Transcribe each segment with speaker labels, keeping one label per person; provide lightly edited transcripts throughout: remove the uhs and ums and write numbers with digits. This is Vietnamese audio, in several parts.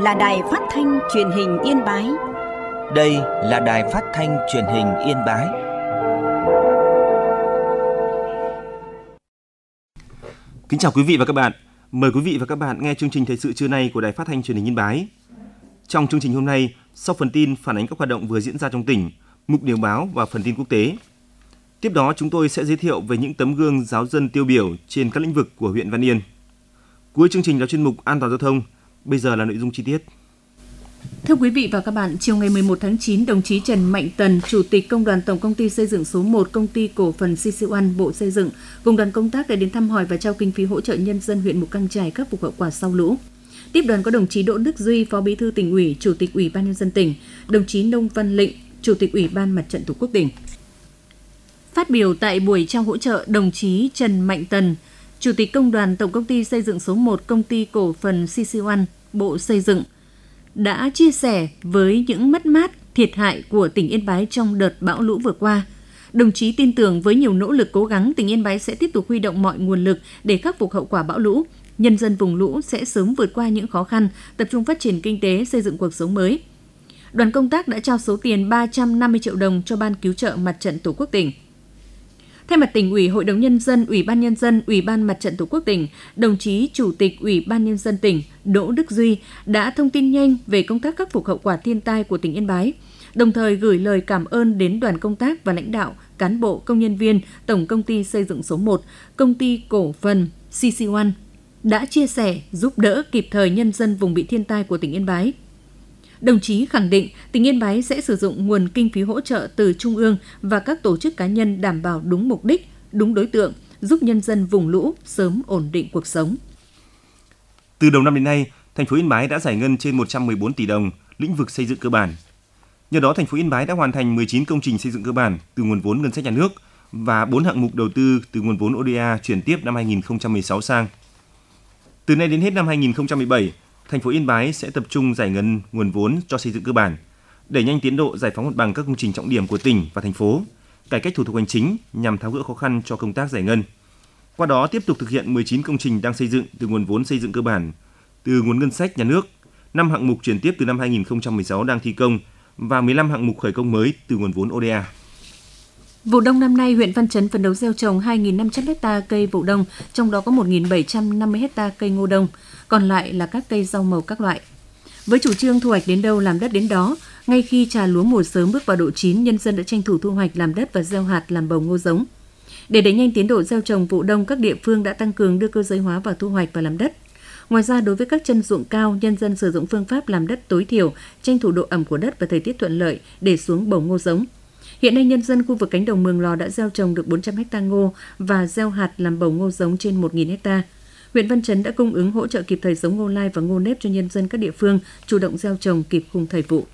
Speaker 1: là Đài Phát thanh Truyền hình Yên Bái.
Speaker 2: Đây là Đài Phát thanh Truyền hình Yên Bái.
Speaker 3: Kính chào quý vị và các bạn. Mời quý vị và các bạn nghe chương trình thời sự trưa nay của Đài Phát thanh Truyền hình Yên Bái. Trong chương trình hôm nay, sau phần tin phản ánh các hoạt động vừa diễn ra trong tỉnh, mục điểm báo và phần tin quốc tế. Tiếp đó chúng tôi sẽ giới thiệu về những tấm gương giáo dân tiêu biểu trên các lĩnh vực của huyện Văn Yên. Cuối chương trình là chuyên mục An toàn giao thông. Bây giờ là nội dung chi tiết.
Speaker 4: Thưa quý vị và các bạn, chiều ngày 11 tháng 9, đồng chí Trần Mạnh Tần, Chủ tịch Công đoàn Tổng công ty xây dựng số 1 Công ty Cổ phần CC1 Bộ Xây dựng, cùng đoàn công tác đã đến thăm hỏi và trao kinh phí hỗ trợ nhân dân huyện Mù Cang Chải khắc phục hậu quả sau lũ. Tiếp đoàn có đồng chí Đỗ Đức Duy, Phó Bí thư Tỉnh ủy, Chủ tịch Ủy ban nhân dân tỉnh, đồng chí Nông Văn Lịnh, Chủ tịch Ủy ban Mặt trận Tổ quốc tỉnh. Phát biểu tại buổi trao hỗ trợ, đồng chí Trần Mạnh Tần, Chủ tịch Công đoàn Tổng công ty xây dựng số 1 Công ty Cổ phần CC1 Bộ Xây dựng, đã chia sẻ với những mất mát, thiệt hại của tỉnh Yên Bái trong đợt bão lũ vừa qua. Đồng chí tin tưởng với nhiều nỗ lực cố gắng, tỉnh Yên Bái sẽ tiếp tục huy động mọi nguồn lực để khắc phục hậu quả bão lũ. Nhân dân vùng lũ sẽ sớm vượt qua những khó khăn, tập trung phát triển kinh tế, xây dựng cuộc sống mới. Đoàn công tác đã trao số tiền 350 triệu đồng cho Ban Cứu trợ Mặt trận Tổ quốc tỉnh. Thay mặt Tỉnh ủy, Hội đồng Nhân dân, Ủy ban Nhân dân, Ủy ban Mặt trận Tổ quốc tỉnh, đồng chí Chủ tịch Ủy ban Nhân dân tỉnh Đỗ Đức Duy đã thông tin nhanh về công tác khắc phục hậu quả thiên tai của tỉnh Yên Bái, đồng thời gửi lời cảm ơn đến đoàn công tác và lãnh đạo, cán bộ, công nhân viên Tổng công ty xây dựng số 1, Công ty Cổ phần CC1 đã chia sẻ, giúp đỡ kịp thời nhân dân vùng bị thiên tai của tỉnh Yên Bái. Đồng chí khẳng định tỉnh Yên Bái sẽ sử dụng nguồn kinh phí hỗ trợ từ Trung ương và các tổ chức cá nhân đảm bảo đúng mục đích, đúng đối tượng, giúp nhân dân vùng lũ sớm ổn định cuộc sống.
Speaker 3: Từ đầu năm đến nay, thành phố Yên Bái đã giải ngân trên 114 tỷ đồng lĩnh vực xây dựng cơ bản. Nhờ đó, thành phố Yên Bái đã hoàn thành 19 công trình xây dựng cơ bản từ nguồn vốn ngân sách nhà nước và 4 hạng mục đầu tư từ nguồn vốn ODA chuyển tiếp năm 2016 sang. Từ nay đến hết năm 2017, thành phố Yên Bái sẽ tập trung giải ngân nguồn vốn cho xây dựng cơ bản, đẩy nhanh tiến độ giải phóng mặt bằng các công trình trọng điểm của tỉnh và thành phố, cải cách thủ tục hành chính nhằm tháo gỡ khó khăn cho công tác giải ngân. Qua đó tiếp tục thực hiện 19 công trình đang xây dựng từ nguồn vốn xây dựng cơ bản, từ nguồn ngân sách nhà nước, 5 hạng mục chuyển tiếp từ năm 2016 đang thi công và 15 hạng mục khởi công mới từ nguồn vốn ODA.
Speaker 4: Vụ đông năm nay, huyện Văn Chấn phấn đấu gieo trồng 2.500 ha cây vụ đông, trong đó có 1.750 ha cây ngô đông, còn lại là các cây rau màu các loại. Với chủ trương thu hoạch đến đâu làm đất đến đó, ngay khi trà lúa mùa sớm bước vào độ chín, nhân dân đã tranh thủ thu hoạch làm đất và gieo hạt làm bầu ngô giống. Để đẩy nhanh tiến độ gieo trồng vụ đông, các địa phương đã tăng cường đưa cơ giới hóa vào thu hoạch và làm đất. Ngoài ra, đối với các chân ruộng cao, nhân dân sử dụng phương pháp làm đất tối thiểu, tranh thủ độ ẩm của đất và thời tiết thuận lợi để xuống bầu ngô giống. Hiện nay, nhân dân khu vực cánh đồng Mường Lò đã gieo trồng được 400 ha ngô và gieo hạt làm bầu ngô giống trên 1.000 ha. Huyện Văn Chấn đã cung ứng hỗ trợ kịp thời giống ngô lai và ngô nếp cho nhân dân các địa phương chủ động gieo trồng kịp khung thời vụ.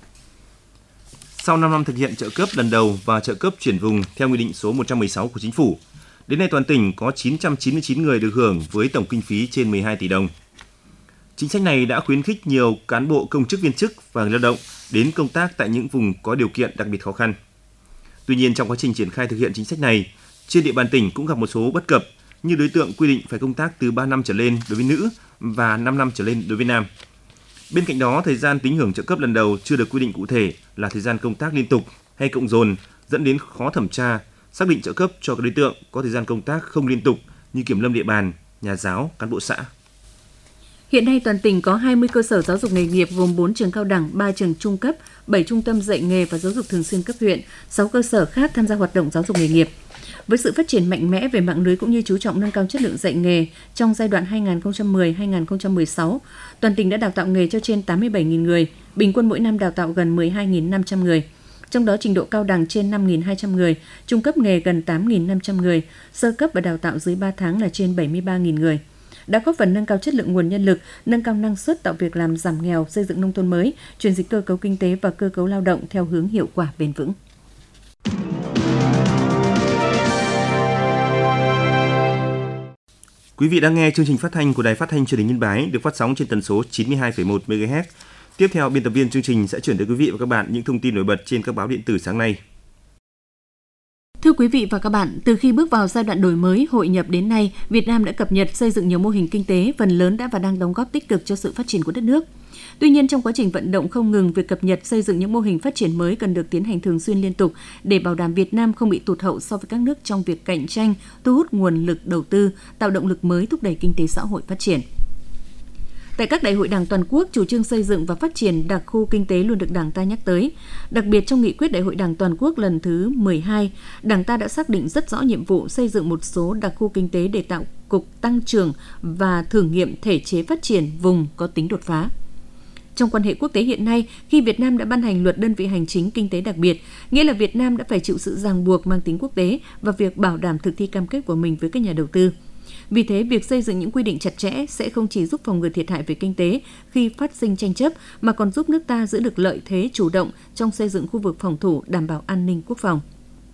Speaker 3: Sau 5 năm thực hiện trợ cấp lần đầu và trợ cấp chuyển vùng theo Nghị định số 116 của Chính phủ, đến nay toàn tỉnh có 999 người được hưởng với tổng kinh phí trên 12 tỷ đồng. Chính sách này đã khuyến khích nhiều cán bộ công chức viên chức và người lao động đến công tác tại những vùng có điều kiện đặc biệt khó khăn. Tuy nhiên, trong quá trình triển khai thực hiện chính sách này, trên địa bàn tỉnh cũng gặp một số bất cập như đối tượng quy định phải công tác từ 3 năm trở lên đối với nữ và 5 năm trở lên đối với nam. Bên cạnh đó, thời gian tính hưởng trợ cấp lần đầu chưa được quy định cụ thể là thời gian công tác liên tục hay cộng dồn, dẫn đến khó thẩm tra, xác định trợ cấp cho các đối tượng có thời gian công tác không liên tục như kiểm lâm địa bàn, nhà giáo, cán bộ xã.
Speaker 4: Hiện nay toàn tỉnh có 20 cơ sở giáo dục nghề nghiệp gồm 4 trường cao đẳng, 3 trường trung cấp, 7 trung tâm dạy nghề và giáo dục thường xuyên cấp huyện, 6 cơ sở khác tham gia hoạt động giáo dục nghề nghiệp. Với sự phát triển mạnh mẽ về mạng lưới cũng như chú trọng nâng cao chất lượng dạy nghề, trong giai đoạn 2010-2016, toàn tỉnh đã đào tạo nghề cho trên 87.000 người, bình quân mỗi năm đào tạo gần 12.500 người. Trong đó trình độ cao đẳng trên 5.200 người, trung cấp nghề gần 8.500 người, sơ cấp và đào tạo dưới 3 tháng là trên 73.000 người. Đã góp phần nâng cao chất lượng nguồn nhân lực, nâng cao năng suất, tạo việc làm, giảm nghèo, xây dựng nông thôn mới, chuyển dịch cơ cấu kinh tế và cơ cấu lao động theo hướng hiệu quả bền vững.
Speaker 3: Quý vị đang nghe chương trình phát thanh của Đài Phát thanh Truyền hình Yên Bái được phát sóng trên tần số 92,1 MHz. Tiếp theo, biên tập viên chương trình sẽ chuyển tới quý vị và các bạn những thông tin nổi bật trên các báo điện tử sáng nay.
Speaker 4: Thưa quý vị và các bạn, từ khi bước vào giai đoạn đổi mới, hội nhập đến nay, Việt Nam đã cập nhật xây dựng nhiều mô hình kinh tế, phần lớn đã và đang đóng góp tích cực cho sự phát triển của đất nước. Tuy nhiên, trong quá trình vận động không ngừng, việc cập nhật xây dựng những mô hình phát triển mới cần được tiến hành thường xuyên liên tục để bảo đảm Việt Nam không bị tụt hậu so với các nước trong việc cạnh tranh, thu hút nguồn lực đầu tư, tạo động lực mới thúc đẩy kinh tế xã hội phát triển. Tại các đại hội Đảng toàn quốc, chủ trương xây dựng và phát triển đặc khu kinh tế luôn được Đảng ta nhắc tới. Đặc biệt trong nghị quyết Đại hội Đảng toàn quốc lần thứ 12, Đảng ta đã xác định rất rõ nhiệm vụ xây dựng một số đặc khu kinh tế để tạo cục tăng trưởng và thử nghiệm thể chế phát triển vùng có tính đột phá. Trong quan hệ quốc tế hiện nay, khi Việt Nam đã ban hành luật đơn vị hành chính kinh tế đặc biệt, nghĩa là Việt Nam đã phải chịu sự ràng buộc mang tính quốc tế và việc bảo đảm thực thi cam kết của mình với các nhà đầu tư. Vì thế, việc xây dựng những quy định chặt chẽ sẽ không chỉ giúp phòng ngừa thiệt hại về kinh tế khi phát sinh tranh chấp, mà còn giúp nước ta giữ được lợi thế chủ động trong xây dựng khu vực phòng thủ đảm bảo an ninh quốc phòng.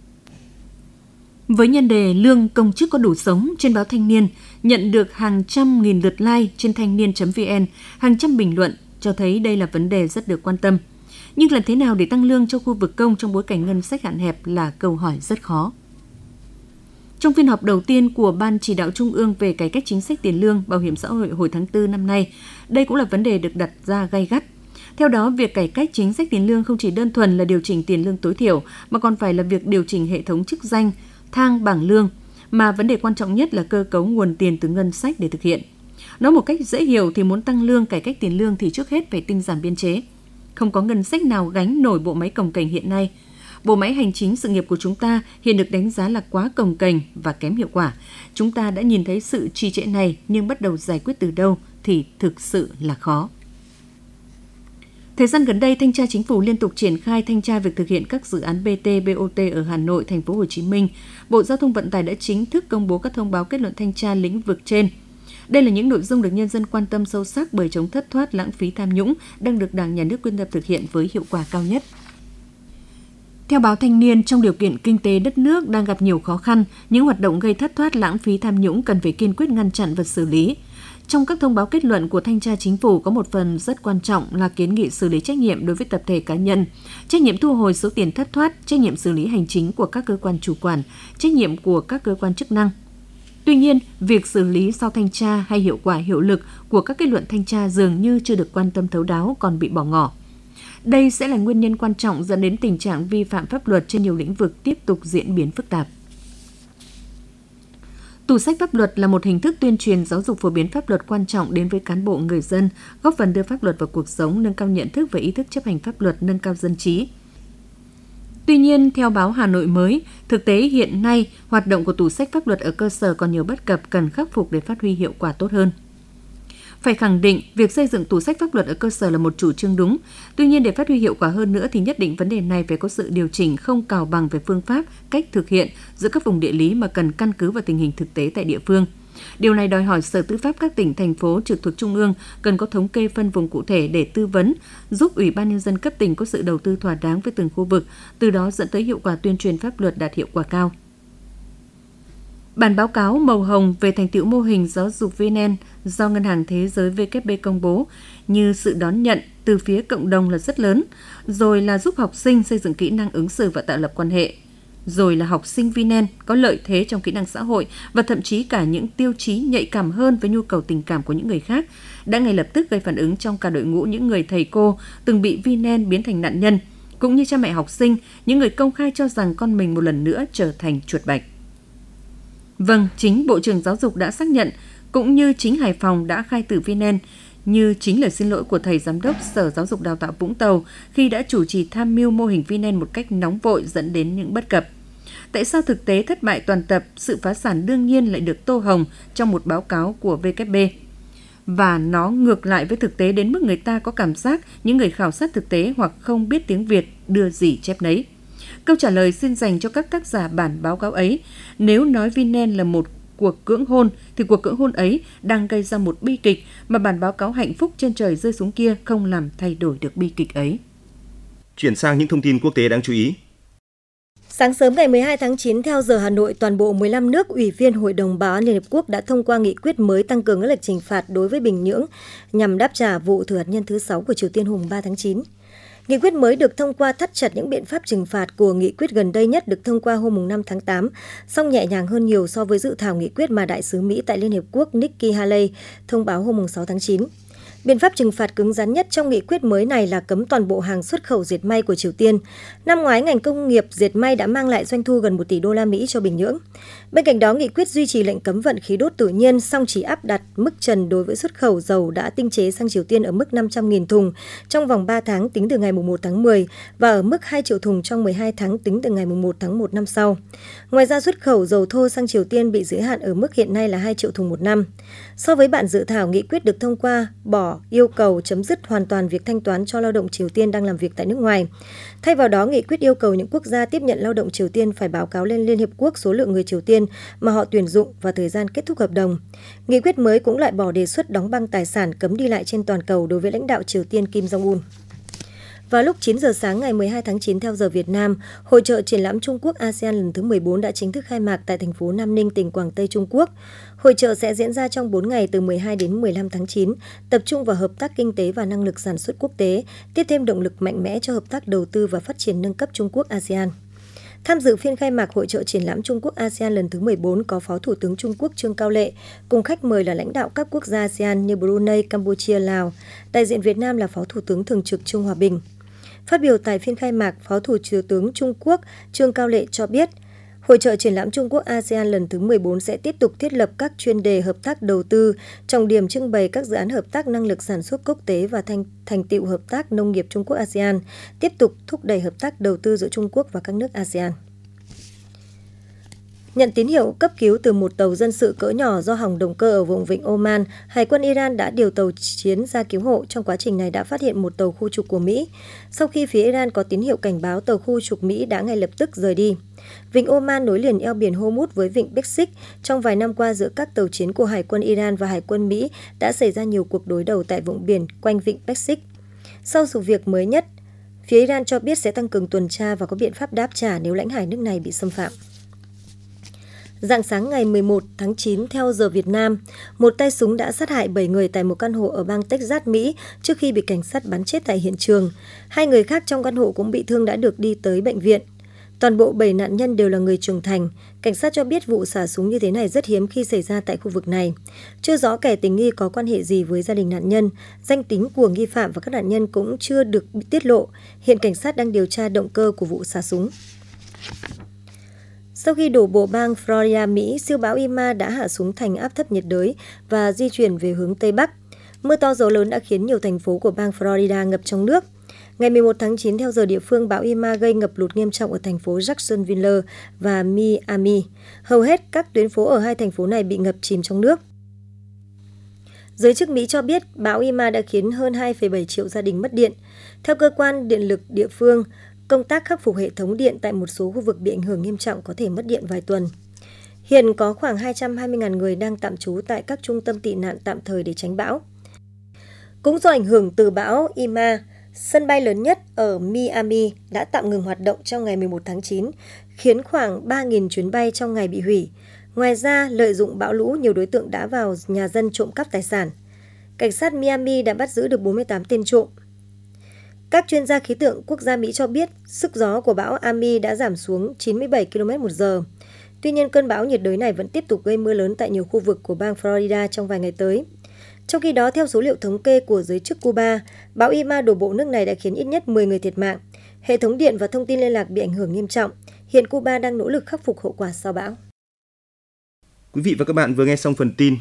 Speaker 4: Với nhân đề lương công chức có đủ sống trên báo Thanh niên, nhận được hàng trăm nghìn lượt like trên thanh niên.vn, hàng trăm bình luận cho thấy đây là vấn đề rất được quan tâm. Nhưng làm thế nào để tăng lương cho khu vực công trong bối cảnh ngân sách hạn hẹp là câu hỏi rất khó. Trong phiên họp đầu tiên của Ban Chỉ đạo Trung ương về cải cách chính sách tiền lương, bảo hiểm xã hội hồi tháng 4 năm nay, đây cũng là vấn đề được đặt ra gay gắt. Theo đó, việc cải cách chính sách tiền lương không chỉ đơn thuần là điều chỉnh tiền lương tối thiểu, mà còn phải là việc điều chỉnh hệ thống chức danh, thang bảng lương, mà vấn đề quan trọng nhất là cơ cấu nguồn tiền từ ngân sách để thực hiện. Nói một cách dễ hiểu thì muốn tăng lương, cải cách tiền lương thì trước hết phải tinh giản biên chế. Không có ngân sách nào gánh nổi bộ máy cồng kềnh hiện nay. Bộ máy hành chính sự nghiệp của chúng ta hiện được đánh giá là quá cồng kềnh và kém hiệu quả. Chúng ta đã nhìn thấy sự trì trệ này, nhưng bắt đầu giải quyết từ đâu thì thực sự là khó. Thời gian gần đây, Thanh tra Chính phủ liên tục triển khai thanh tra việc thực hiện các dự án BT, BOT ở Hà Nội, Thành phố Hồ Chí Minh. Bộ Giao thông Vận tải đã chính thức công bố các thông báo kết luận thanh tra lĩnh vực trên. Đây là những nội dung được nhân dân quan tâm sâu sắc bởi chống thất thoát, lãng phí, tham nhũng đang được Đảng, Nhà nước quyết tâm thực hiện với hiệu quả cao nhất. Theo báo Thanh niên, trong điều kiện kinh tế đất nước đang gặp nhiều khó khăn, những hoạt động gây thất thoát, lãng phí, tham nhũng cần phải kiên quyết ngăn chặn và xử lý. Trong các thông báo kết luận của Thanh tra Chính phủ có một phần rất quan trọng là kiến nghị xử lý trách nhiệm đối với tập thể cá nhân, trách nhiệm thu hồi số tiền thất thoát, trách nhiệm xử lý hành chính của các cơ quan chủ quản, trách nhiệm của các cơ quan chức năng. Tuy nhiên, việc xử lý sau thanh tra hay hiệu quả hiệu lực của các kết luận thanh tra dường như chưa được quan tâm thấu đáo, còn bị bỏ ngỏ. Đây sẽ là nguyên nhân quan trọng dẫn đến tình trạng vi phạm pháp luật trên nhiều lĩnh vực tiếp tục diễn biến phức tạp. Tủ sách pháp luật là một hình thức tuyên truyền giáo dục phổ biến pháp luật quan trọng đến với cán bộ, người dân, góp phần đưa pháp luật vào cuộc sống, nâng cao nhận thức và ý thức chấp hành pháp luật, nâng cao dân trí. Tuy nhiên, theo báo Hà Nội mới, thực tế hiện nay, hoạt động của tủ sách pháp luật ở cơ sở còn nhiều bất cập cần khắc phục để phát huy hiệu quả tốt hơn. Phải khẳng định, việc xây dựng tủ sách pháp luật ở cơ sở là một chủ trương đúng. Tuy nhiên, để phát huy hiệu quả hơn nữa thì nhất định vấn đề này phải có sự điều chỉnh không cào bằng về phương pháp, cách thực hiện giữa các vùng địa lý mà cần căn cứ vào tình hình thực tế tại địa phương. Điều này đòi hỏi Sở Tư pháp các tỉnh, thành phố trực thuộc Trung ương cần có thống kê phân vùng cụ thể để tư vấn, giúp Ủy ban Nhân dân cấp tỉnh có sự đầu tư thỏa đáng với từng khu vực, từ đó dẫn tới hiệu quả tuyên truyền pháp luật đạt hiệu quả cao. Bản báo cáo màu hồng về thành tựu mô hình giáo dục VNN do Ngân hàng Thế giới WB công bố như sự đón nhận từ phía cộng đồng là rất lớn, rồi là giúp học sinh xây dựng kỹ năng ứng xử và tạo lập quan hệ, rồi là học sinh VNN có lợi thế trong kỹ năng xã hội và thậm chí cả những tiêu chí nhạy cảm hơn với nhu cầu tình cảm của những người khác, đã ngay lập tức gây phản ứng trong cả đội ngũ những người thầy cô từng bị VNN biến thành nạn nhân, cũng như cha mẹ học sinh, những người công khai cho rằng con mình một lần nữa trở thành chuột bạch. Vâng, chính Bộ trưởng Giáo dục đã xác nhận, cũng như chính Hải Phòng đã khai tử VNN, như chính lời xin lỗi của thầy Giám đốc Sở Giáo dục Đào tạo Vũng Tàu khi đã chủ trì tham mưu mô hình VNN một cách nóng vội dẫn đến những bất cập. Tại sao thực tế thất bại toàn tập, sự phá sản đương nhiên lại được tô hồng trong một báo cáo của WB? Và nó ngược lại với thực tế đến mức người ta có cảm giác những người khảo sát thực tế hoặc không biết tiếng Việt đưa gì chép nấy. Câu trả lời xin dành cho các tác giả bản báo cáo ấy. Nếu nói VNN là một cuộc cưỡng hôn, thì cuộc cưỡng hôn ấy đang gây ra một bi kịch mà bản báo cáo hạnh phúc trên trời rơi xuống kia không làm thay đổi được bi kịch ấy.
Speaker 3: Chuyển sang những thông tin quốc tế đáng chú ý.
Speaker 5: Sáng sớm ngày 12 tháng 9 theo giờ Hà Nội, toàn bộ 15 nước ủy viên Hội đồng Bảo an Liên Hợp Quốc đã thông qua nghị quyết mới tăng cường các lệnh trừng phạt đối với Bình Nhưỡng nhằm đáp trả vụ thử hạt nhân thứ 6 của Triều Tiên hôm 3 tháng 9. Nghị quyết mới được thông qua thắt chặt những biện pháp trừng phạt của nghị quyết gần đây nhất được thông qua hôm 5 tháng 8, song nhẹ nhàng hơn nhiều so với dự thảo nghị quyết mà Đại sứ Mỹ tại Liên Hợp Quốc Nikki Haley thông báo hôm 6 tháng 9. Biện pháp trừng phạt cứng rắn nhất trong nghị quyết mới này là cấm toàn bộ hàng xuất khẩu dệt may của Triều Tiên. Năm ngoái, ngành công nghiệp dệt may đã mang lại doanh thu gần 1 tỷ đô la Mỹ cho Bình Nhưỡng. Bên cạnh đó, nghị quyết duy trì lệnh cấm vận khí đốt tự nhiên, song chỉ áp đặt mức trần đối với xuất khẩu dầu đã tinh chế sang Triều Tiên ở mức 500.000 thùng trong vòng 3 tháng tính từ ngày 1 tháng 10 và ở mức 2 triệu thùng trong 12 tháng tính từ ngày 1 tháng 1 năm sau. Ngoài ra, xuất khẩu dầu thô sang Triều Tiên bị giới hạn ở mức hiện nay là 2 triệu thùng một năm. So với bản dự thảo, nghị quyết được thông qua bỏ yêu cầu chấm dứt hoàn toàn việc thanh toán cho lao động Triều Tiên đang làm việc tại nước ngoài. Thay vào đó, nghị quyết yêu cầu những quốc gia tiếp nhận lao động Triều Tiên phải báo cáo lên Liên Hiệp Quốc số lượng người Triều Tiên mà họ tuyển dụng và thời gian kết thúc hợp đồng. Nghị quyết mới cũng loại bỏ đề xuất đóng băng tài sản cấm đi lại trên toàn cầu đối với lãnh đạo Triều Tiên Kim Jong-un. Vào lúc 9 giờ sáng ngày 12 tháng 9 theo giờ Việt Nam, Hội chợ triển lãm Trung Quốc ASEAN lần thứ 14 đã chính thức khai mạc tại thành phố Nam Ninh, tỉnh Quảng Tây, Trung Quốc. Hội chợ sẽ diễn ra trong 4 ngày từ 12 đến 15 tháng 9, tập trung vào hợp tác kinh tế và năng lực sản xuất quốc tế, tiếp thêm động lực mạnh mẽ cho hợp tác đầu tư và phát triển nâng cấp Trung Quốc ASEAN. Tham dự phiên khai mạc Hội chợ triển lãm Trung Quốc ASEAN lần thứ 14 có Phó Thủ tướng Trung Quốc Trương Cao Lệ, cùng khách mời là lãnh đạo các quốc gia ASEAN như Brunei, Campuchia, Lào. Đại diện Việt Nam là Phó Thủ tướng Thường trực Trương Hòa Bình. Phát biểu tại phiên khai mạc, Phó Thủ tướng Trung Quốc Trương Cao Lệ cho biết, Hội chợ triển lãm Trung Quốc ASEAN lần thứ 14 sẽ tiếp tục thiết lập các chuyên đề hợp tác đầu tư, trọng điểm trưng bày các dự án hợp tác năng lực sản xuất quốc tế và thành tựu hợp tác nông nghiệp Trung Quốc ASEAN, tiếp tục thúc đẩy hợp tác đầu tư giữa Trung Quốc và các nước ASEAN. Nhận tín hiệu cấp cứu từ một tàu dân sự cỡ nhỏ do hỏng động cơ ở vùng vịnh Oman, Hải quân Iran đã điều tàu chiến ra cứu hộ. Trong quá trình này đã phát hiện một tàu khu trục của Mỹ. Sau khi phía Iran có tín hiệu cảnh báo, tàu khu trục Mỹ đã ngay lập tức rời đi. Vịnh Oman nối liền eo biển Hormuz với vịnh Persic. Trong vài năm qua, giữa các tàu chiến của Hải quân Iran và Hải quân Mỹ đã xảy ra nhiều cuộc đối đầu tại vùng biển quanh vịnh Persic. Sau sự việc mới nhất, phía Iran cho biết sẽ tăng cường tuần tra và có biện pháp đáp trả nếu lãnh hải nước này bị xâm phạm. Rạng sáng ngày 11 tháng 9 theo giờ Việt Nam, một tay súng đã sát hại 7 người tại một căn hộ ở bang Texas, Mỹ trước khi bị cảnh sát bắn chết tại hiện trường. 2 người khác trong căn hộ cũng bị thương đã được đi tới bệnh viện. Toàn bộ 7 nạn nhân đều là người trưởng thành. Cảnh sát cho biết vụ xả súng như thế này rất hiếm khi xảy ra tại khu vực này. Chưa rõ kẻ tình nghi có quan hệ gì với gia đình nạn nhân. Danh tính của nghi phạm và các nạn nhân cũng chưa được tiết lộ. Hiện cảnh sát đang điều tra động cơ của vụ xả súng. Sau khi đổ bộ bang Florida, Mỹ, siêu bão Irma đã hạ xuống thành áp thấp nhiệt đới và di chuyển về hướng Tây Bắc. Mưa to gió lớn đã khiến nhiều thành phố của bang Florida ngập trong nước. Ngày 11 tháng 9 theo giờ địa phương, bão Irma gây ngập lụt nghiêm trọng ở thành phố Jacksonville và Miami. Hầu hết các tuyến phố ở hai thành phố này bị ngập chìm trong nước. Giới chức Mỹ cho biết bão Irma đã khiến hơn 2,7 triệu gia đình mất điện. Theo cơ quan điện lực địa phương, công tác khắc phục hệ thống điện tại một số khu vực bị ảnh hưởng nghiêm trọng có thể mất điện vài tuần. Hiện có khoảng 220.000 người đang tạm trú tại các trung tâm tị nạn tạm thời để tránh bão. Cũng do ảnh hưởng từ bão Irma, sân bay lớn nhất ở Miami đã tạm ngừng hoạt động trong ngày 11 tháng 9, khiến khoảng 3.000 chuyến bay trong ngày bị hủy. Ngoài ra, lợi dụng bão lũ, nhiều đối tượng đã vào nhà dân trộm cắp tài sản. Cảnh sát Miami đã bắt giữ được 48 tên trộm. Các chuyên gia khí tượng quốc gia Mỹ cho biết sức gió của bão Ami đã giảm xuống 97 km/h. Tuy nhiên, cơn bão nhiệt đới này vẫn tiếp tục gây mưa lớn tại nhiều khu vực của bang Florida trong vài ngày tới. Trong khi đó, theo số liệu thống kê của giới chức Cuba, bão Irma đổ bộ nước này đã khiến ít nhất 10 người thiệt mạng. Hệ thống điện và thông tin liên lạc bị ảnh hưởng nghiêm trọng. Hiện Cuba đang nỗ lực khắc phục hậu quả sau bão.
Speaker 3: Quý vị và các bạn vừa nghe xong phần tin.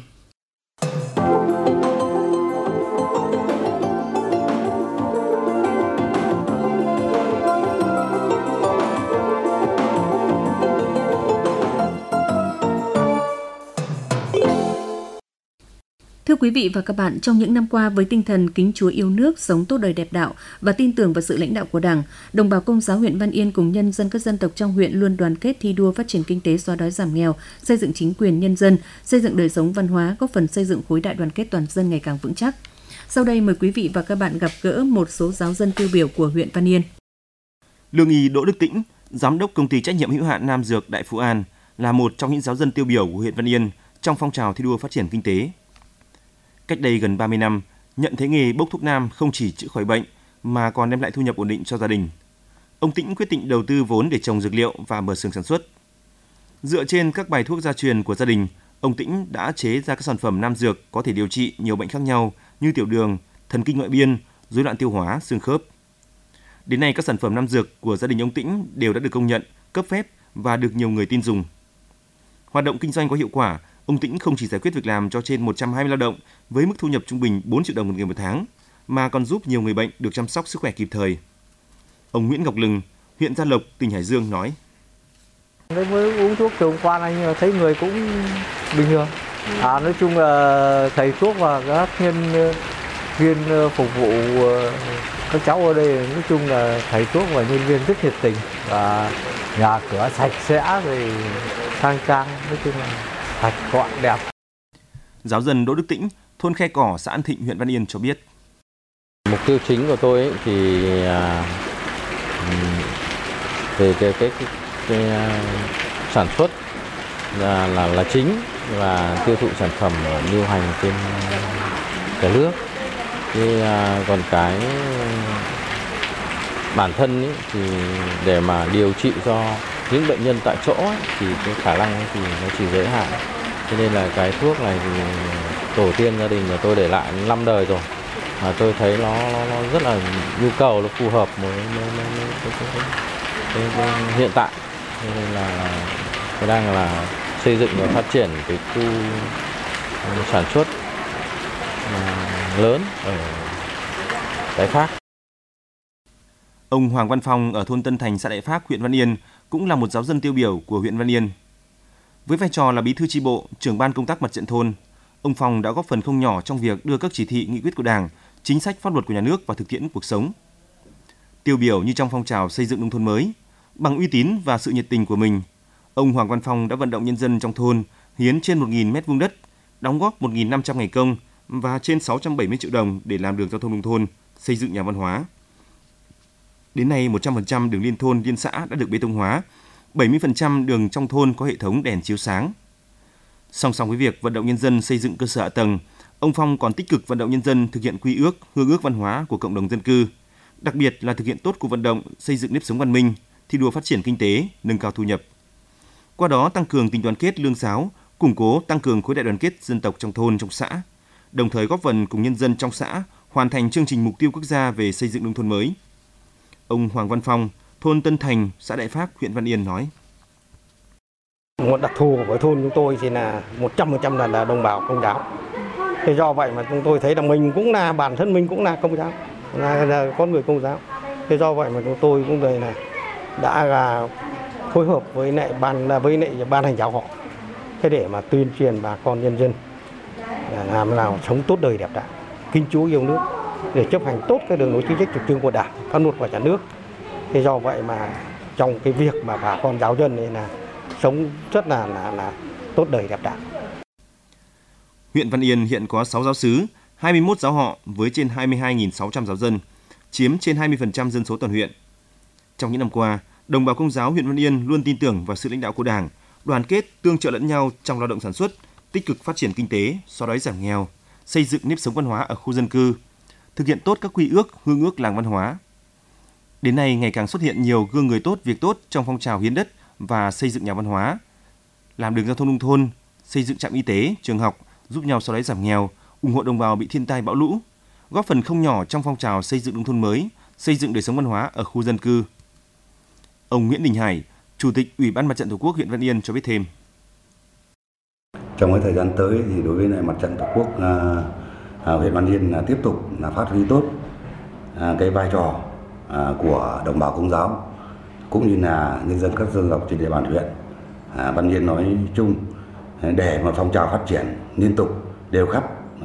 Speaker 4: Thưa quý vị và các bạn, trong những năm qua với tinh thần kính Chúa yêu nước, sống tốt đời đẹp đạo và tin tưởng vào sự lãnh đạo của Đảng, đồng bào Công giáo huyện Văn Yên cùng nhân dân các dân tộc trong huyện luôn đoàn kết thi đua phát triển kinh tế, xóa đói giảm nghèo, xây dựng chính quyền nhân dân, xây dựng đời sống văn hóa, góp phần xây dựng khối đại đoàn kết toàn dân ngày càng vững chắc. Sau đây mời quý vị và các bạn gặp gỡ một số giáo dân tiêu biểu của huyện Văn Yên.
Speaker 3: Lương y Đỗ Đức Tĩnh, giám đốc công ty trách nhiệm hữu hạn Nam Dược Đại Phú An, là một trong những giáo dân tiêu biểu của huyện Văn Yên trong phong trào thi đua phát triển kinh tế. Cách đây gần 30 năm, nhận thấy nghề bốc thuốc nam không chỉ chữa khỏi bệnh mà còn đem lại thu nhập ổn định cho gia đình. Ông Tĩnh quyết định đầu tư vốn để trồng dược liệu và mở xưởng sản xuất. Dựa trên các bài thuốc gia truyền của gia đình, ông Tĩnh đã chế ra các sản phẩm nam dược có thể điều trị nhiều bệnh khác nhau như tiểu đường, thần kinh ngoại biên, rối loạn tiêu hóa, xương khớp. Đến nay, các sản phẩm nam dược của gia đình ông Tĩnh đều đã được công nhận, cấp phép và được nhiều người tin dùng. Hoạt động kinh doanh có hiệu quả, ông Tĩnh không chỉ giải quyết việc làm cho trên 120 lao động với mức thu nhập trung bình 4 triệu đồng một người một tháng, mà còn giúp nhiều người bệnh được chăm sóc sức khỏe kịp thời. Ông Nguyễn Ngọc Lừng, huyện Gia Lộc, tỉnh Hải Dương nói:
Speaker 6: Mới uống thuốc từ hôm qua anh thấy người cũng bình thường. Nói chung là thầy thuốc và các nhân viên phục vụ các cháu ở đây, nói chung là thầy thuốc và nhân viên rất nhiệt tình và nhà cửa sạch sẽ rồi khang trang, nói chung là sạch gọn đẹp. Giáo dân Đỗ Đức Tĩnh, thôn Khe Cỏ, xã An Thịnh, huyện Văn Yên cho biết:
Speaker 7: Mục tiêu chính của tôi thì về cái sản xuất là chính và tiêu thụ sản phẩm lưu hành trên cả nước. Còn cái bản thân ấy, thì để mà điều trị cho những bệnh nhân tại chỗ ấy, thì cái khả năng thì nó chỉ giới hạn. Cho nên là cái thuốc này thì tổ tiên gia đình của tôi để lại 5 đời rồi. Mà tôi thấy nó rất là nhu cầu, nó phù hợp với hiện tại. Cho nên là tôi đang là xây dựng và phát triển cái khu sản xuất lớn ở Đại Phác.
Speaker 3: Ông Hoàng Văn Phong ở thôn Tân Thành, xã Đại Phác, huyện Văn Yên cũng là một giáo dân tiêu biểu của huyện Văn Yên. Với vai trò là bí thư chi bộ, trưởng ban công tác mặt trận thôn, ông Phong đã góp phần không nhỏ trong việc đưa các chỉ thị, nghị quyết của Đảng, chính sách pháp luật của nhà nước vào thực tiễn cuộc sống. Tiêu biểu như trong phong trào xây dựng nông thôn mới, bằng uy tín và sự nhiệt tình của mình, ông Hoàng Văn Phong đã vận động nhân dân trong thôn hiến trên 1.000 mét vuông đất, đóng góp 1.500 ngày công và trên 670 triệu đồng để làm đường giao thông nông thôn, xây dựng nhà văn hóa. Đến nay, 100% đường liên thôn, liên xã đã được bê tông hóa, 70% đường trong thôn có hệ thống đèn chiếu sáng. Song song với việc vận động nhân dân xây dựng cơ sở hạ tầng, ông Phong còn tích cực vận động nhân dân thực hiện quy ước, hương ước văn hóa của cộng đồng dân cư, đặc biệt là thực hiện tốt cuộc vận động xây dựng nếp sống văn minh, thi đua phát triển kinh tế, nâng cao thu nhập. Qua đó tăng cường tình đoàn kết lương giáo, củng cố tăng cường khối đại đoàn kết dân tộc trong thôn, trong xã, đồng thời góp phần cùng nhân dân trong xã hoàn thành chương trình mục tiêu quốc gia về xây dựng nông thôn mới. Ông Hoàng Văn Phong, thôn Tân Thành, xã Đại Phác, huyện Văn Yên nói:
Speaker 8: Một đặc thù của thôn chúng tôi thì là 100% là đồng bào Công giáo. Thế do vậy mà chúng tôi thấy là mình cũng là bản thân mình cũng là Công giáo, là con người Công giáo. Thế do vậy mà chúng tôi cũng đây là đã là phối hợp với lại ban hành giáo họ, thế để mà tuyên truyền bà con nhân dân làm nào sống tốt đời đẹp đạo, kính Chúa yêu nước, để chấp hành tốt cái đường lối chính sách chủ trương của Đảng, pháp luật của nhà nước. Thế do vậy mà trong cái việc mà bà con giáo dân này là sống rất là tốt đời đẹp đạo.
Speaker 3: Huyện Văn Yên hiện có 6 giáo xứ, 21 giáo họ với trên 22.600 giáo dân, chiếm trên 20% dân số toàn huyện. Trong những năm qua, đồng bào Công giáo huyện Văn Yên luôn tin tưởng vào sự lãnh đạo của Đảng, đoàn kết, tương trợ lẫn nhau trong lao động sản xuất, tích cực phát triển kinh tế, xóa đói giảm nghèo, xây dựng nếp sống văn hóa ở khu dân cư, thực hiện tốt các quy ước, hương ước làng văn hóa. Đến nay, ngày càng xuất hiện nhiều gương người tốt, việc tốt trong phong trào hiến đất và xây dựng nhà văn hóa, làm đường giao thông nông thôn, xây dựng trạm y tế, trường học, giúp nhau xóa đói giảm nghèo, ủng hộ đồng bào bị thiên tai bão lũ, góp phần không nhỏ trong phong trào xây dựng nông thôn mới, xây dựng đời sống văn hóa ở khu dân cư. Ông Nguyễn Đình Hải, Chủ tịch Ủy ban Mặt trận Tổ quốc huyện Văn Yên cho biết thêm:
Speaker 9: Trong cái thời gian tới thì đối với lại Mặt trận Tổ quốc huyện Văn Yên là tiếp tục là phát huy tốt cái vai trò của đồng bào Công giáo cũng như là nhân dân các dân tộc trên địa bàn huyện Văn Yên nói chung, để mà phong trào phát triển liên tục đều khắp,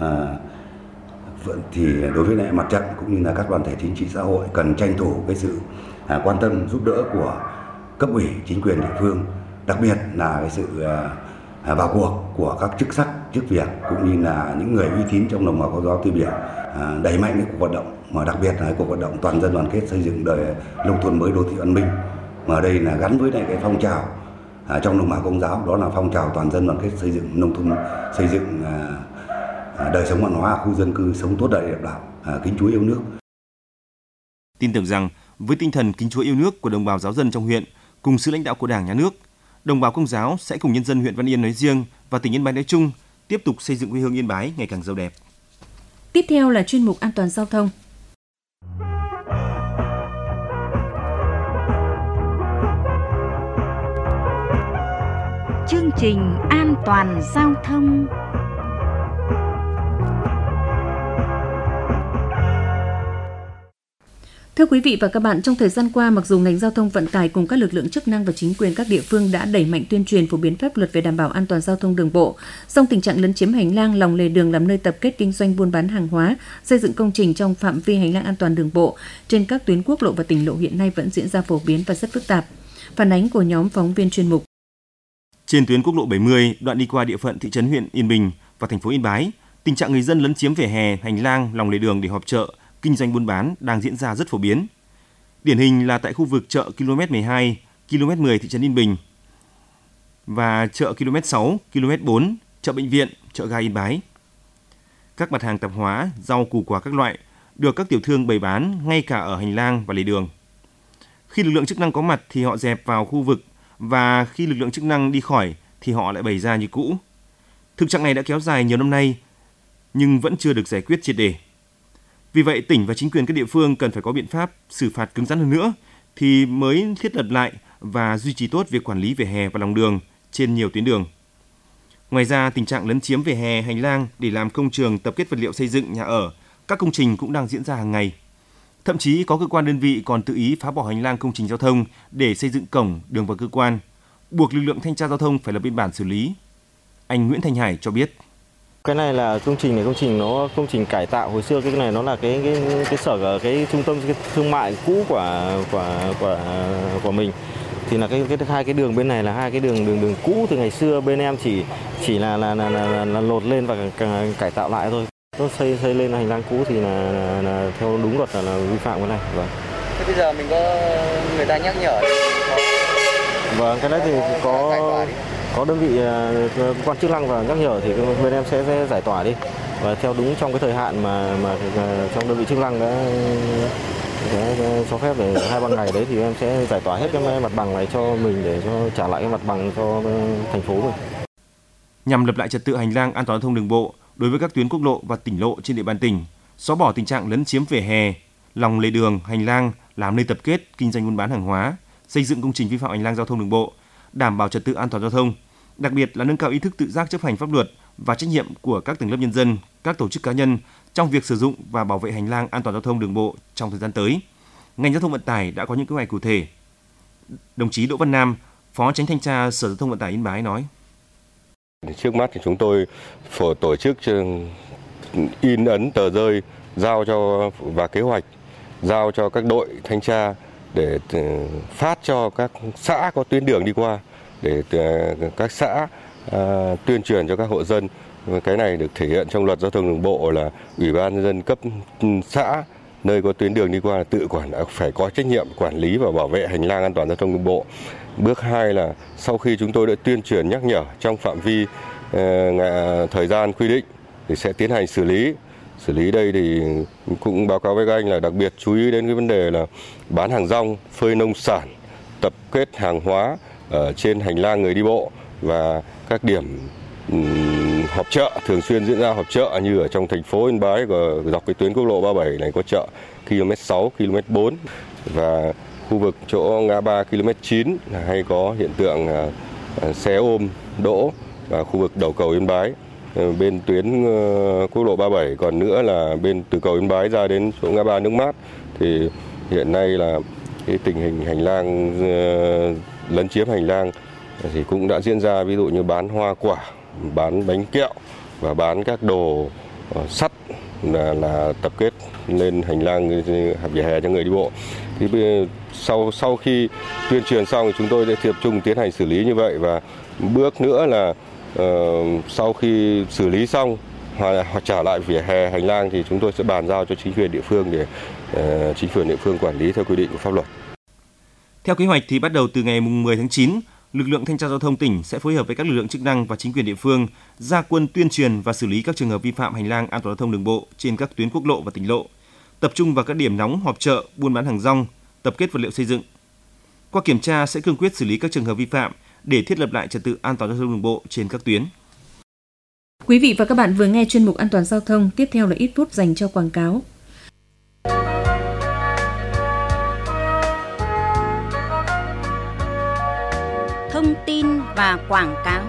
Speaker 9: thì đối với lại mặt trận cũng như là các đoàn thể chính trị xã hội cần tranh thủ cái sự quan tâm giúp đỡ của cấp ủy chính quyền địa phương, đặc biệt là cái sự vào cuộc của các chức sắc, chức việc cũng như là những người uy tín trong đồng bào Công giáo tiêu biểu, đẩy mạnh cái cuộc vận động, mà đặc biệt là cái cuộc vận động toàn dân đoàn kết xây dựng đời nông thôn mới, đô thị văn minh, mà ở đây là gắn với lại cái phong trào trong đồng bào Công giáo, đó là phong trào toàn dân đoàn kết xây dựng nông thôn, xây dựng đời sống văn hóa, khu dân cư sống tốt đời đẹp đạo, kính Chúa yêu nước.
Speaker 3: Tin tưởng rằng với tinh thần kính Chúa yêu nước của đồng bào giáo dân trong huyện, cùng sự lãnh đạo của Đảng, Nhà nước, đồng bào Công giáo sẽ cùng nhân dân huyện Văn Yên nói riêng và tỉnh Yên Bái nói chung tiếp tục xây dựng quê hương Yên Bái ngày càng giàu đẹp.
Speaker 4: Tiếp theo là chuyên mục An toàn giao thông.
Speaker 1: Chương trình An toàn giao thông.
Speaker 4: Thưa quý vị và các bạn, trong thời gian qua, mặc dù ngành giao thông vận tải cùng các lực lượng chức năng và chính quyền các địa phương đã đẩy mạnh tuyên truyền phổ biến pháp luật về đảm bảo an toàn giao thông đường bộ, song tình trạng lấn chiếm hành lang, lòng lề đường làm nơi tập kết kinh doanh buôn bán hàng hóa, xây dựng công trình trong phạm vi hành lang an toàn đường bộ trên các tuyến quốc lộ và tỉnh lộ hiện nay vẫn diễn ra phổ biến và rất phức tạp. Phản ánh của nhóm phóng viên chuyên mục.
Speaker 3: Trên tuyến quốc lộ 70, đoạn đi qua địa phận thị trấn huyện Yên Bình và thành phố Yên Bái, tình trạng người dân lấn chiếm vỉa hè, hành lang, lòng lề đường để họp chợ, kinh doanh buôn bán đang diễn ra rất phổ biến. Điển hình là tại khu vực chợ km 12, km 10 thị trấn Yên Bình và chợ km 6, km 4, chợ bệnh viện, chợ ga Yên Bái. Các mặt hàng tạp hóa, rau củ quả các loại được các tiểu thương bày bán ngay cả ở hành lang và lề đường. Khi lực lượng chức năng có mặt thì họ dẹp vào khu vực và khi lực lượng chức năng đi khỏi thì họ lại bày ra như cũ. Thực trạng này đã kéo dài nhiều năm nay nhưng vẫn chưa được giải quyết triệt để. Vì vậy, tỉnh và chính quyền các địa phương cần phải có biện pháp xử phạt cứng rắn hơn nữa thì mới thiết lập lại và duy trì tốt việc quản lý vỉa hè và lòng đường trên nhiều tuyến đường. Ngoài ra, tình trạng lấn chiếm vỉa hè, hành lang để làm công trường tập kết vật liệu xây dựng, nhà ở, các công trình cũng đang diễn ra hàng ngày. Thậm chí có cơ quan đơn vị còn tự ý phá bỏ hành lang công trình giao thông để xây dựng cổng, đường vào cơ quan, buộc lực lượng thanh tra giao thông phải lập biên bản xử lý. Anh Nguyễn Thành Hải cho biết.
Speaker 7: Cái này là công trình cải tạo. Hồi xưa cái này nó là cái sở cái trung tâm cái thương mại cũ của mình. Thì là cái hai cái đường bên này là hai cái đường cũ từ ngày xưa, bên em chỉ là lột lên và cải tạo lại thôi. Nó xây lên hành lang cũ thì là theo đúng luật là vi phạm cái này. Vâng.
Speaker 10: Thế bây giờ mình có người ta nhắc nhở.
Speaker 7: Vâng, cái đấy thì có đơn vị quan chức năng và nhắc nhở thì bên em sẽ giải tỏa đi và theo đúng trong cái thời hạn mà trong đơn vị chức năng đã cho phép để 2-3 ngày đấy thì em sẽ giải tỏa hết cái mặt bằng này cho mình để cho trả lại cái mặt bằng cho thành phố mình.
Speaker 3: Nhằm lập lại trật tự hành lang an toàn giao thông đường bộ đối với các tuyến quốc lộ và tỉnh lộ trên địa bàn tỉnh, xóa bỏ tình trạng lấn chiếm vỉa hè, lòng lề đường, hành lang làm nơi tập kết kinh doanh buôn bán hàng hóa, xây dựng công trình vi phạm hành lang giao thông đường bộ, đảm bảo trật tự an toàn giao thông, đặc biệt là nâng cao ý thức tự giác chấp hành pháp luật và trách nhiệm của các tầng lớp nhân dân, các tổ chức cá nhân trong việc sử dụng và bảo vệ hành lang an toàn giao thông đường bộ trong thời gian tới. Ngành giao thông vận tải đã có những kế hoạch cụ thể. Đồng chí Đỗ Văn Nam, Phó Chánh Thanh tra Sở Giao thông Vận tải Yên Bái nói:
Speaker 11: Trước mắt thì chúng tôi tổ chức in ấn tờ rơi giao cho và kế hoạch giao cho các đội thanh tra để phát cho các xã có tuyến đường đi qua để các xã tuyên truyền cho các hộ dân. Cái này được thể hiện trong luật giao thông đường bộ là Ủy ban nhân dân cấp xã nơi có tuyến đường đi qua tự phải có trách nhiệm quản lý và bảo vệ hành lang an toàn giao thông đường bộ. Bước 2 là sau khi chúng tôi đã tuyên truyền nhắc nhở trong phạm vi thời gian quy định thì sẽ tiến hành xử lý. Xử lý đây thì cũng báo cáo với các anh là đặc biệt chú ý đến cái vấn đề là bán hàng rong, phơi nông sản, tập kết hàng hóa ở trên hành lang người đi bộ và các điểm họp chợ, thường xuyên diễn ra họp chợ như ở trong thành phố Yên Bái và dọc cái tuyến quốc lộ 37 này có chợ km 6, km 4 và khu vực chỗ ngã ba km 9 hay có hiện tượng xe ôm đỗ và khu vực đầu cầu Yên Bái. Bên tuyến quốc lộ 37 còn nữa là bên từ cầu Yên Bái ra đến chỗ ngã ba Nước Mát thì hiện nay là cái tình hình hành lang lấn chiếm hành lang thì cũng đã diễn ra, ví dụ như bán hoa quả, bán bánh kẹo và bán các đồ sắt là tập kết lên hành lang vỉa hè cho người đi bộ. Thì sau khi tuyên truyền xong thì chúng tôi sẽ tập trung tiến hành xử lý như vậy và bước nữa là sau khi xử lý xong hoặc trả lại vỉa hè hành lang thì chúng tôi sẽ bàn giao cho chính quyền địa phương để chính quyền địa phương quản lý theo quy định của pháp luật.
Speaker 3: Theo kế hoạch thì bắt đầu từ ngày 10 tháng 9, lực lượng thanh tra giao thông tỉnh sẽ phối hợp với các lực lượng chức năng và chính quyền địa phương ra quân tuyên truyền và xử lý các trường hợp vi phạm hành lang an toàn giao thông đường bộ trên các tuyến quốc lộ và tỉnh lộ, tập trung vào các điểm nóng họp chợ, buôn bán hàng rong, tập kết vật liệu xây dựng. Qua kiểm tra sẽ cương quyết xử lý các trường hợp vi phạm để thiết lập lại trật tự an toàn giao thông đường bộ trên các tuyến.
Speaker 4: Quý vị và các bạn vừa nghe chuyên mục An toàn giao thông, tiếp theo là ít phút dành cho quảng cáo.
Speaker 1: Thông tin và quảng cáo.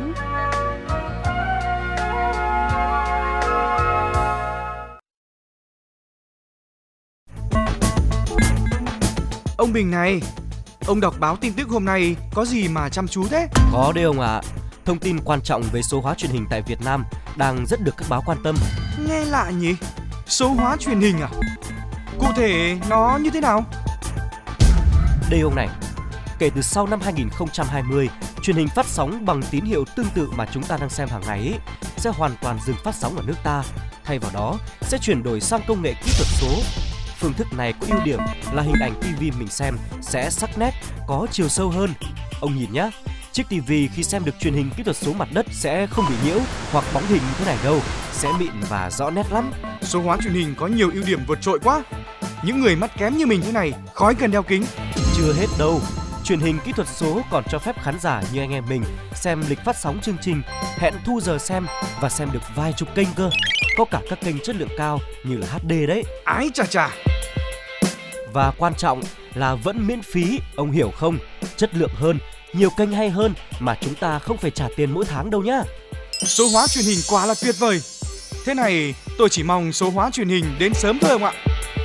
Speaker 12: Ông Bình này, ông đọc báo tin tức hôm nay có gì mà chăm chú thế?
Speaker 13: Có đấy ông ạ. Thông tin quan trọng về số hóa truyền hình tại Việt Nam đang rất được các báo quan tâm.
Speaker 12: Nghe lạ nhỉ? Số hóa truyền hình à? Cụ thể nó như thế nào?
Speaker 13: Đây ông này, kể từ sau năm 2020, truyền hình phát sóng bằng tín hiệu tương tự mà chúng ta đang xem hàng ngày ấy, sẽ hoàn toàn dừng phát sóng ở nước ta. Thay vào đó, sẽ chuyển đổi sang công nghệ kỹ thuật số. Phương thức này có ưu điểm là hình ảnh TV mình xem sẽ sắc nét, có chiều sâu hơn. Ông nhìn nhá, chiếc TV khi xem được truyền hình kỹ thuật số mặt đất sẽ không bị nhiễu hoặc bóng hình như thế này đâu, sẽ mịn và rõ nét lắm.
Speaker 12: Số hóa truyền hình có nhiều ưu điểm vượt trội quá. Những người mắt kém như mình thế này khói cần đeo kính.
Speaker 13: Chưa hết đâu. Truyền hình kỹ thuật số còn cho phép khán giả như anh em mình xem lịch phát sóng chương trình, hẹn thu giờ xem và xem được vài chục kênh cơ. Có cả các kênh chất lượng cao như là HD đấy.
Speaker 12: Ái chà chà.
Speaker 13: Và quan trọng là vẫn miễn phí, ông hiểu không? Chất lượng hơn, nhiều kênh hay hơn mà chúng ta không phải trả tiền mỗi tháng đâu nhá.
Speaker 12: Số hóa truyền hình quả là tuyệt vời. Thế này tôi chỉ mong số hóa truyền hình đến sớm thôi ông ạ.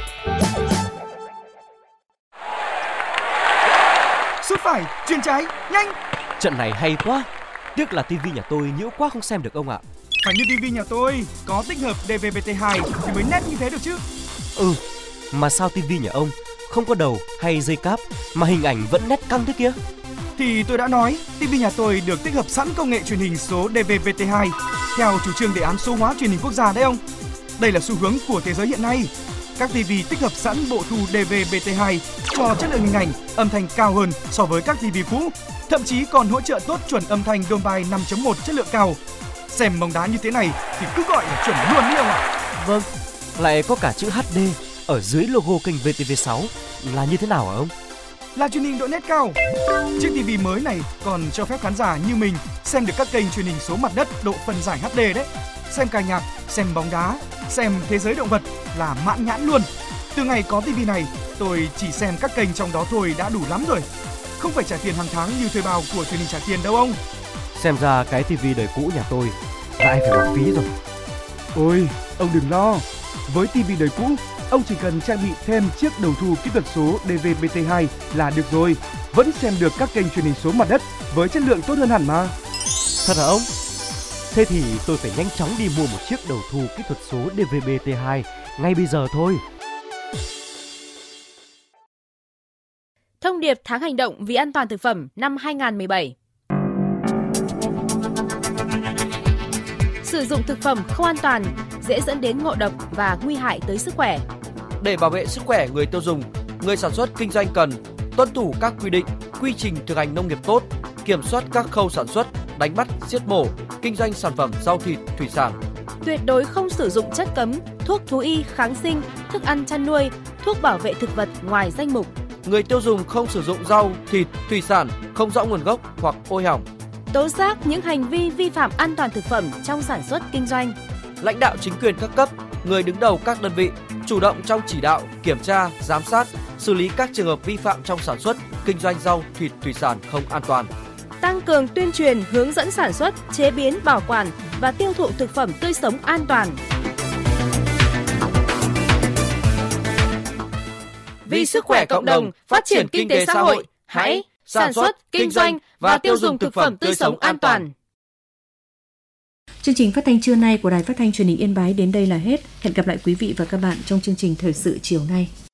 Speaker 12: Sút phải, chuyền trái, nhanh.
Speaker 13: Trận này hay quá. Tiếc là tivi nhà tôi nhiễu quá không xem được ông ạ.
Speaker 12: Phải như tivi nhà tôi, có tích hợp DVB-T2 thì mới nét như thế được chứ.
Speaker 13: Mà sao tivi nhà ông không có đầu hay dây cáp mà hình ảnh vẫn nét căng thế kia?
Speaker 12: Thì tôi đã nói, tivi nhà tôi được tích hợp sẵn công nghệ truyền hình số DVB-T2 theo chủ trương đề án số hóa truyền hình quốc gia đấy ông. Đây là xu hướng của thế giới hiện nay. Các tivi tích hợp sẵn bộ thu DVB-T2 cho chất lượng hình ảnh, âm thanh cao hơn so với các tivi cũ, thậm chí còn hỗ trợ tốt chuẩn âm thanh Dolby 5.1 chất lượng cao. Xem bóng đá như thế này thì cứ gọi là chuẩn luôn đi ông ạ.
Speaker 13: Vâng, lại có cả chữ HD ở dưới logo kênh VTV6 là như thế nào hả ông?
Speaker 12: Là truyền hình độ nét cao. Chiếc TV mới này còn cho phép khán giả như mình xem được các kênh truyền hình số mặt đất độ phân giải HD đấy. Xem ca nhạc, xem bóng đá, xem thế giới động vật là mãn nhãn luôn. Từ ngày có TV này, tôi chỉ xem các kênh trong đó thôi đã đủ lắm rồi. Không phải trả tiền hàng tháng như thuê bao của truyền hình trả tiền đâu ông.
Speaker 13: Xem ra cái TV đời cũ nhà tôi lại phải bỏ phí rồi.
Speaker 12: Ôi, ông đừng lo. Với TV đời cũ, ông chỉ cần trang bị thêm chiếc đầu thu kỹ thuật số DVB-T2 là được rồi. Vẫn xem được các kênh truyền hình số mặt đất với chất lượng tốt hơn hẳn mà.
Speaker 13: Thật hả ông? Thế thì tôi phải nhanh chóng đi mua một chiếc đầu thu kỹ thuật số DVB-T2 ngay bây giờ thôi.
Speaker 14: Thông điệp tháng hành động vì an toàn thực phẩm năm 2017. Sử dụng thực phẩm không an toàn dễ dẫn đến ngộ độc và nguy hại tới sức khỏe.
Speaker 15: Để bảo vệ sức khỏe người tiêu dùng, người sản xuất kinh doanh cần tuân thủ các quy định, quy trình thực hành nông nghiệp tốt, kiểm soát các khâu sản xuất, đánh bắt, giết mổ, kinh doanh sản phẩm rau thịt, thủy sản.
Speaker 14: Tuyệt đối không sử dụng chất cấm, thuốc thú y, kháng sinh, thức ăn chăn nuôi, thuốc bảo vệ thực vật ngoài danh mục.
Speaker 15: Người tiêu dùng không sử dụng rau, thịt, thủy sản không rõ nguồn gốc hoặc ôi hỏng.
Speaker 14: Tố giác những hành vi vi phạm an toàn thực phẩm trong sản xuất kinh doanh.
Speaker 15: Lãnh đạo chính quyền các cấp, người đứng đầu các đơn vị chủ động trong chỉ đạo, kiểm tra, giám sát, xử lý các trường hợp vi phạm trong sản xuất, kinh doanh rau, thịt, thủy sản không an toàn.
Speaker 14: Tăng cường tuyên truyền, hướng dẫn sản xuất, chế biến, bảo quản và tiêu thụ thực phẩm tươi sống an toàn. Vì sức khỏe cộng đồng, phát triển kinh tế xã hội, hãy sản xuất, kinh doanh và tiêu dùng thực phẩm tươi sống an toàn.
Speaker 4: Chương trình phát thanh trưa nay của Đài Phát thanh Truyền hình Yên Bái đến đây là hết. Hẹn gặp lại quý vị và các bạn trong chương trình thời sự chiều nay.